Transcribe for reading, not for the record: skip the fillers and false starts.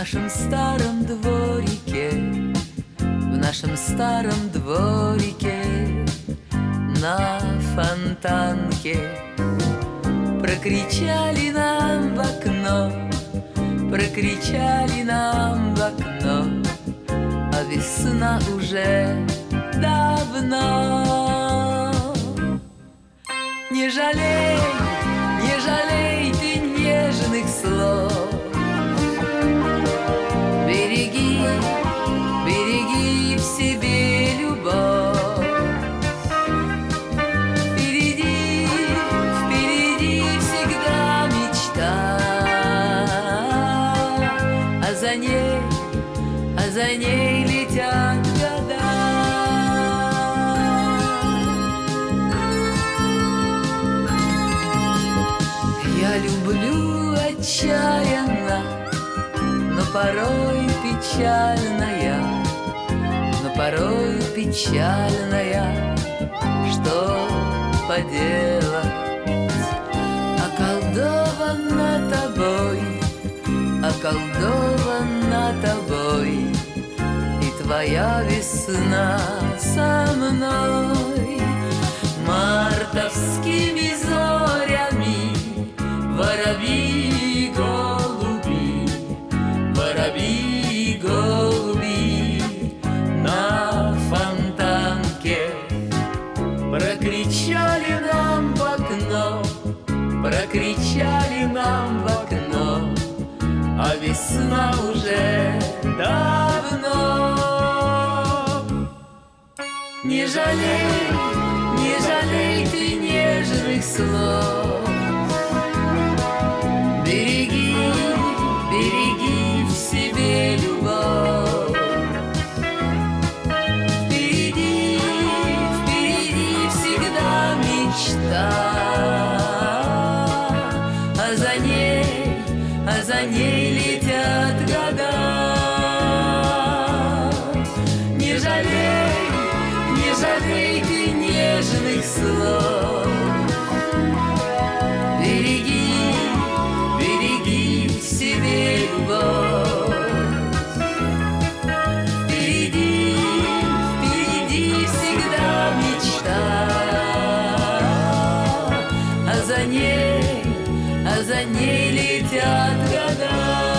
нашем старом дворике, в нашем старом дворике, на фонтанке прокричали нам в окно, прокричали нам в окно, а весна уже давно. Не жалей, не жалей ты нежных слов, береги, береги в себе любовь. Впереди, впереди всегда мечта, а за ней летят года. Я люблю отчаянно, но порой печальная, но порой печальная. Что поделать? Околдована тобой, околдована тобой, и твоя весна со мной. Мартовскими зорями воробьи и голуби, воробьи и голуби на фонтанке прокричали нам в окно, прокричали нам в окно, а весна уже давно. Не жалей, не жалей ты нежных слов, береги, береги в себе любовь. Впереди, впереди всегда мечта, а за ней летят года. Не жалей, не жалей ты нежных слов, береги, береги в себе любовь. Впереди, впереди всегда мечта, а за ней летят года.